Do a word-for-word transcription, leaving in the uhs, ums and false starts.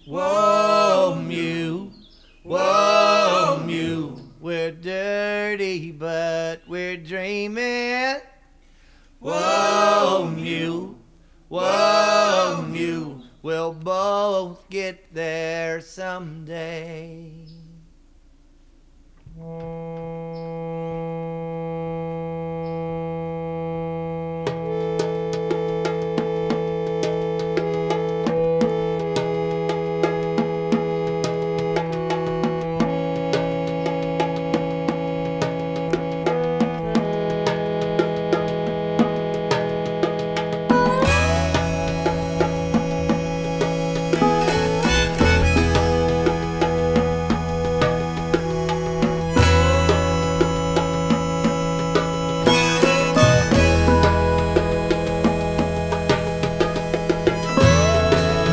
Whoa, Mew. Whoa, Mew. We're dirty, but we're dreaming. Whoa, Mew. Whoa, Mew. We'll both get there someday.